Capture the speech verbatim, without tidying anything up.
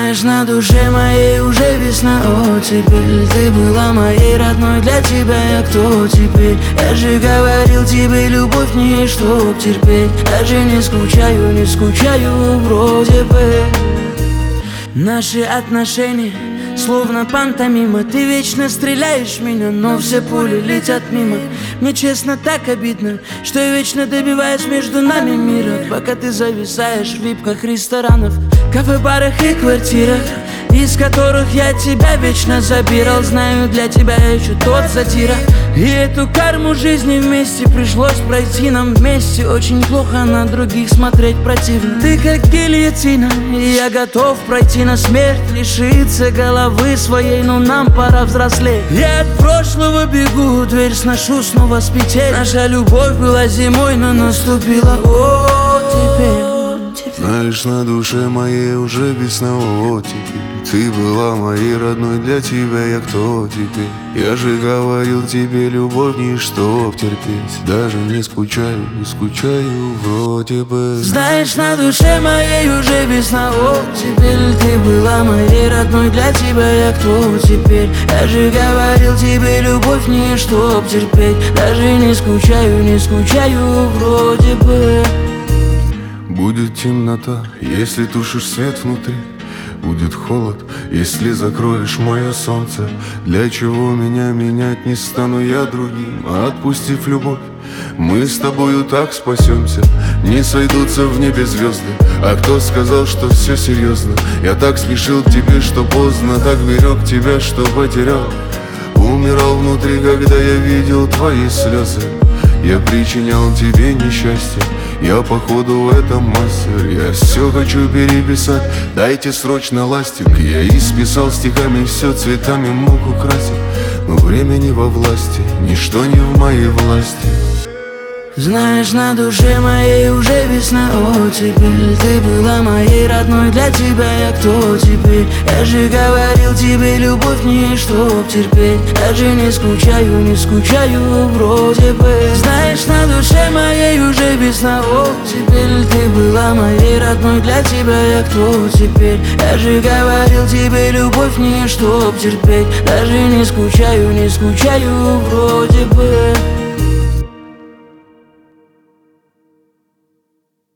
Знаешь, на душе моей уже весна, оттепель. Ты была моей родной, для тебя я кто теперь? Я же говорил тебе, любовь не чтоб терпеть. Даже не скучаю, не скучаю вроде бы. Наши отношения словно пантомима. Ты вечно стреляешь в меня, но все пули летят мимо. Мне честно так обидно, что я вечно добиваюсь между нами мира, пока ты зависаешь в випках ресторанов, кафе-барах и квартирах, из которых я тебя вечно забирал. Знаю, для тебя я еще тот сатира. И эту карму жизни вместе пришлось пройти нам вместе. Очень плохо на других смотреть противно. Ты как гильотина, и я готов пройти на смерть, лишиться головы своей, но нам пора взрослеть. Я от прошлого бегу, дверь сношу снова с петель. Наша любовь была зимой, но наступила оттепель. Знаешь, на душе моей уже весна, оттепель. Ты была моей родной, для тебя я кто теперь? Я же говорил тебе, любовь не чтоб терпеть. Даже не скучаю, не скучаю вроде бы. Знаешь, на душе моей уже весна, оттепель. Ты была моей родной, для тебя я кто теперь? Я же говорил тебе, любовь не чтоб терпеть. Даже не скучаю, не скучаю вроде бы. Будет темнота, если тушишь свет внутри. Будет холод, если закроешь мое солнце. Для чего меня менять, не стану я другим. А отпустив любовь, мы с тобою так спасемся. Не сойдутся в небе звезды. А кто сказал, что все серьезно? Я так спешил к тебе, что поздно. Так берег тебя, что потерял. Умирал внутри, когда я видел твои слезы. Я причинял тебе несчастье. Я походу в этом мастер. Я все хочу переписать, дайте срочно ластик. Я исписал стихами, все цветами мог украсить. Но время не во власти, ничто не в моей власти. Знаешь, на душе моей уже весна, оттепель. Ты была моей родной, для тебя я кто теперь? Я же говорил тебе, любовь не чтоб терпеть. Даже не скучаю, не скучаю вроде бы. Знаешь, на душе моей уже весна, оттепель. Ты была моей родной, для тебя я кто теперь? Я же говорил тебе, любовь не чтоб терпеть. Даже не скучаю, не скучаю вроде бы.